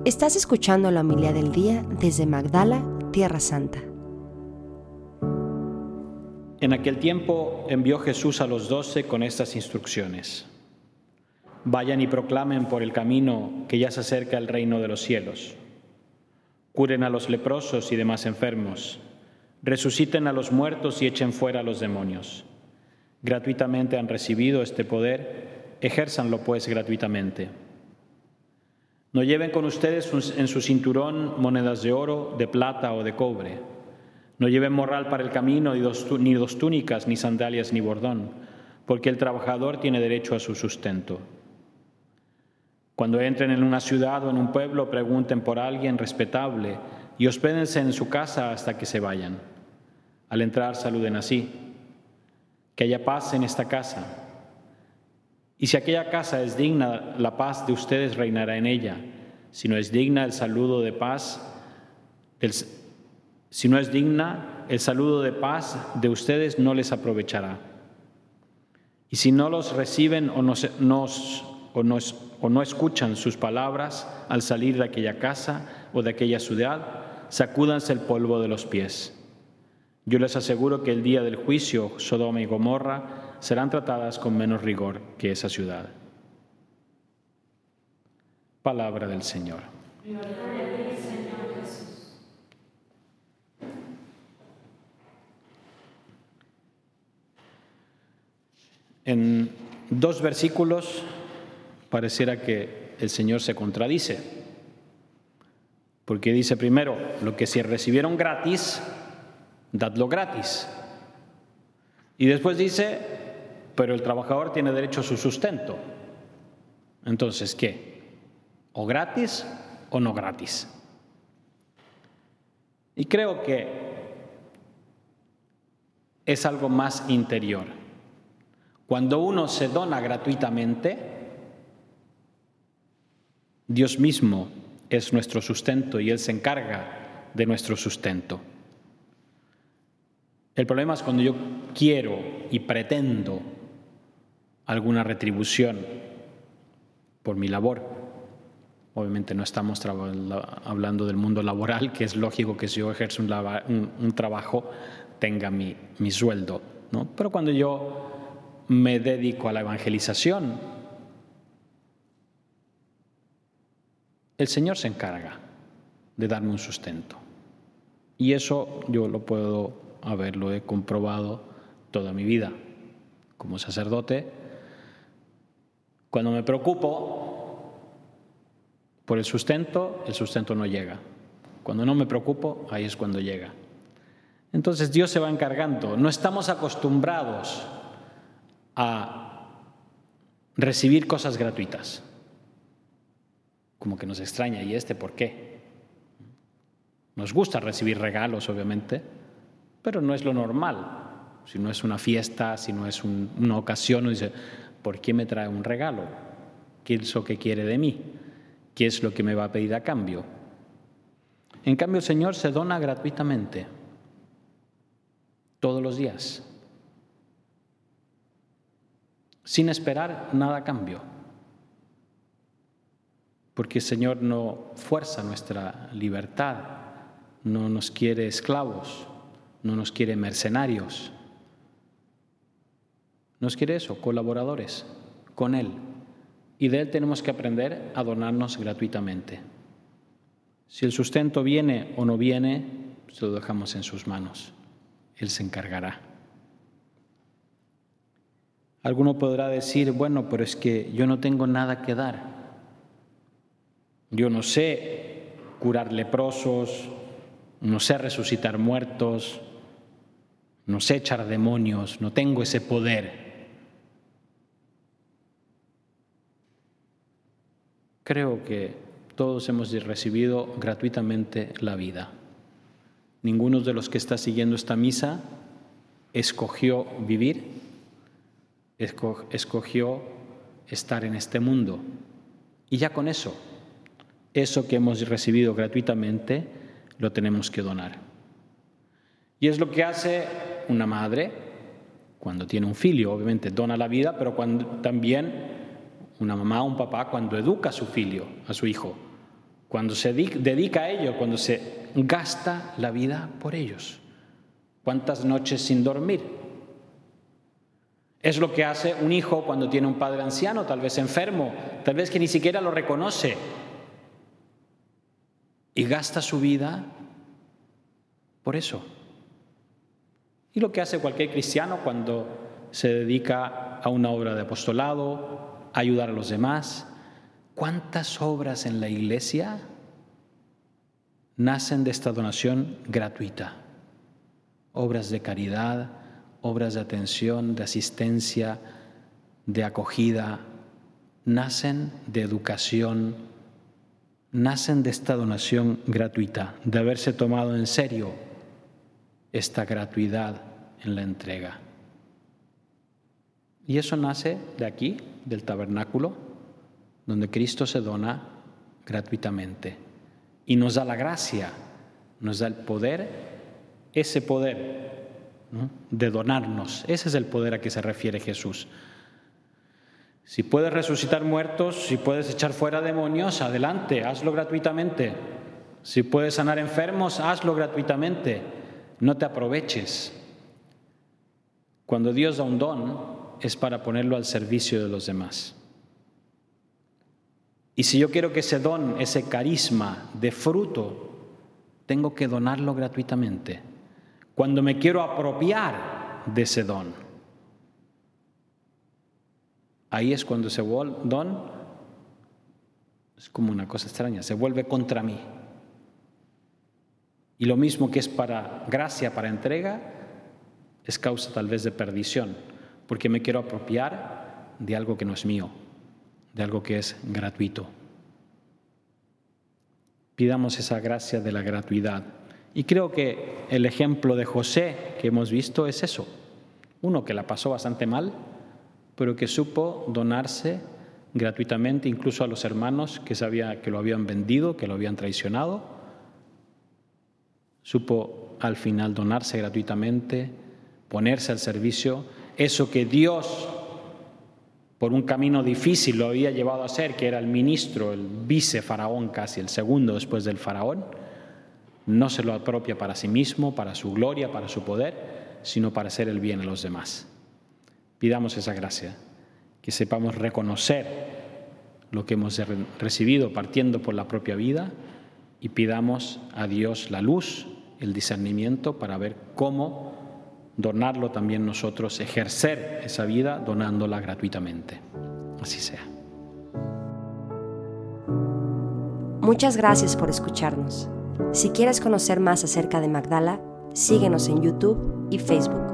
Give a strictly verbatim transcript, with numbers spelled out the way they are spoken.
Estás escuchando la homilía del día desde Magdala, Tierra Santa. En aquel tiempo envió Jesús a los doce con estas instrucciones: vayan y proclamen por el camino que ya se acerca el reino de los cielos. Curen a los leprosos y demás enfermos, resuciten a los muertos y echen fuera a los demonios. Gratuitamente han recibido este poder, ejérzanlo pues gratuitamente. No lleven con ustedes en su cinturón monedas de oro, de plata o de cobre. No lleven morral para el camino, ni dos, ni dos túnicas, ni sandalias, ni bordón, porque el trabajador tiene derecho a su sustento. Cuando entren en una ciudad o en un pueblo, pregunten por alguien respetable y hospédense en su casa hasta que se vayan. Al entrar, saluden así: que haya paz en esta casa. Y si aquella casa es digna, la paz de ustedes reinará en ella. Si no es digna, el saludo de paz, el, si no es digna, el saludo de paz de ustedes no les aprovechará. Y si no los reciben o no, no, o no, o no escuchan sus palabras al salir de aquella casa o de aquella ciudad, sacúdanse el polvo de los pies. Yo les aseguro que el día del juicio, Sodoma y Gomorra serán tratadas con menos rigor que esa ciudad. Palabra del Señor. En dos versículos pareciera que el Señor se contradice, porque dice primero: lo que se recibieron gratis, dadlo gratis. Y después dice: pero el trabajador tiene derecho a su sustento. Entonces, ¿qué? ¿O gratis o no gratis? Y creo que es algo más interior. Cuando uno se dona gratuitamente, Dios mismo es nuestro sustento y Él se encarga de nuestro sustento. El problema es cuando yo quiero y pretendo alguna retribución por mi labor. Obviamente no estamos hablando del mundo laboral, que es lógico que si yo ejerzo un, un, un trabajo tenga mi, mi sueldo, ¿no? Pero cuando yo me dedico a la evangelización, el Señor se encarga de darme un sustento. Y eso yo lo puedo haberlo he comprobado toda mi vida como sacerdote. Cuando me preocupo por el sustento, el sustento no llega. Cuando no me preocupo, ahí es cuando llega. Entonces Dios se va encargando. No estamos acostumbrados a recibir cosas gratuitas. Como que nos extraña, ¿y este por qué? Nos gusta recibir regalos, obviamente, pero no es lo normal. Si no es una fiesta, si no es un, una ocasión, uno dice: ¿por qué me trae un regalo? ¿Qué es lo que quiere de mí? ¿Qué es lo que me va a pedir a cambio? En cambio, el Señor se dona gratuitamente, todos los días, sin esperar nada a cambio. Porque el Señor no fuerza nuestra libertad, no nos quiere esclavos, no nos quiere mercenarios. Nos quiere eso, colaboradores con Él. Y de Él tenemos que aprender a donarnos gratuitamente. Si el sustento viene o no viene, pues lo dejamos en sus manos. Él se encargará. Alguno podrá decir: bueno, pero es que yo no tengo nada que dar. Yo no sé curar leprosos, no sé resucitar muertos, no sé echar demonios, no tengo ese poder. Creo que todos hemos recibido gratuitamente la vida. Ninguno de los que está siguiendo esta misa escogió vivir, escogió estar en este mundo. Y ya con eso, eso que hemos recibido gratuitamente, lo tenemos que donar. Y es lo que hace una madre cuando tiene un filio, obviamente dona la vida, pero cuando también una mamá o un papá cuando educa a su filio, a su hijo. cuando se dedica a ello, cuando se gasta la vida por ellos. ¿Cuántas noches sin dormir? Es lo que hace un hijo cuando tiene un padre anciano, tal vez enfermo, tal vez que ni siquiera lo reconoce, y gasta su vida por eso. Y lo que hace cualquier cristiano cuando se dedica a una obra de apostolado, a ayudar a los demás. ¿Cuántas obras en la iglesia nacen de esta donación gratuita? Obras de caridad, obras de atención, de asistencia, de acogida, nacen de educación, nacen de esta donación gratuita, de haberse tomado en serio esta gratuidad en la entrega. Y eso nace de aquí, del tabernáculo, donde Cristo se dona gratuitamente y nos da la gracia, nos da el poder, ese poder, ¿no?, de donarnos. Ese es el poder a que se refiere Jesús. Si puedes resucitar muertos, si puedes echar fuera demonios, adelante, hazlo gratuitamente. Si puedes sanar enfermos, hazlo gratuitamente. No te aproveches. Cuando Dios da un don, es para ponerlo al servicio de los demás. Y si yo quiero que ese don, ese carisma dé fruto, tengo que donarlo gratuitamente. Cuando me quiero apropiar de ese don, ahí es cuando ese don es como una cosa extraña, se vuelve contra mí. Y lo mismo que es para gracia, para entrega, es causa tal vez de perdición, porque me quiero apropiar de algo que no es mío, de algo que es gratuito. Pidamos esa gracia de la gratuidad. Y creo que el ejemplo de José que hemos visto es eso. Uno que la pasó bastante mal, pero que supo donarse gratuitamente incluso a los hermanos que sabía que lo habían vendido, que lo habían traicionado. Supo al final donarse gratuitamente, ponerse al servicio. Eso que Dios, por un camino difícil, lo había llevado a hacer, que era el ministro, el vice-faraón casi, el segundo después del faraón, no se lo apropia para sí mismo, para su gloria, para su poder, sino para hacer el bien a los demás. Pidamos esa gracia, que sepamos reconocer lo que hemos recibido partiendo por la propia vida y pidamos a Dios la luz, el discernimiento para ver cómo donarlo también nosotros, ejercer esa vida donándola gratuitamente. Así sea. Muchas gracias por escucharnos. Si quieres conocer más acerca de Magdala, síguenos en YouTube y Facebook.